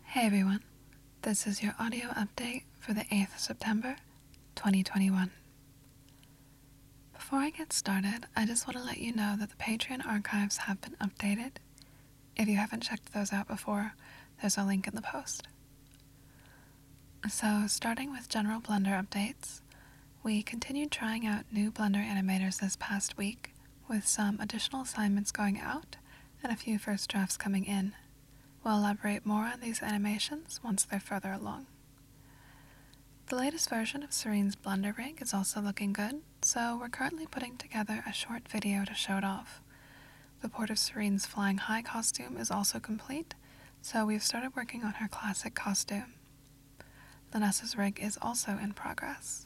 Hey everyone, this is your audio update for the 8th of September, 2021. Before I get started, I just want to let you know that the Patreon archives have been updated. If you haven't checked those out before, there's a link in the post. So, starting with general Blender updates, we continued trying out new Blender animators this past week, with some additional assignments going out and a few first drafts coming in. We'll elaborate more on these animations once they're further along. The latest version of Serene's Blender rig is also looking good, so we're currently putting together a short video to show it off. The port of Serene's Flying High costume is also complete, so we've started working on her classic costume. Vanessa's rig is also in progress.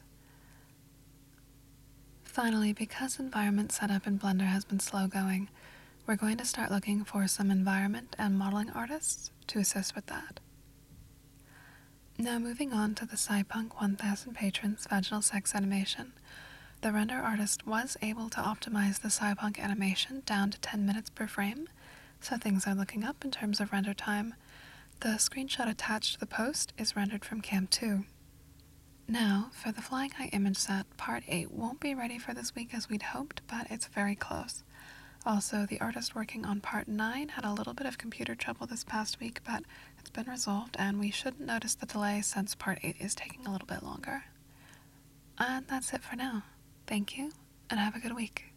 Finally, because environment setup in Blender has been slow going, we're going to start looking for some environment and modeling artists to assist with that. Now moving on to the Cypunk 1000 patrons vaginal sex animation, the render artist was able to optimize the Cypunk animation down to 10 minutes per frame, so things are looking up in terms of render time. The screenshot attached to the post is rendered from Cam 2. Now, for the Flying High image set, Part 8 won't be ready for this week as we'd hoped, but it's very close. Also, the artist working on Part 9 had a little bit of computer trouble this past week, but it's been resolved and we shouldn't notice the delay since Part 8 is taking a little bit longer. And that's it for now. Thank you, and have a good week.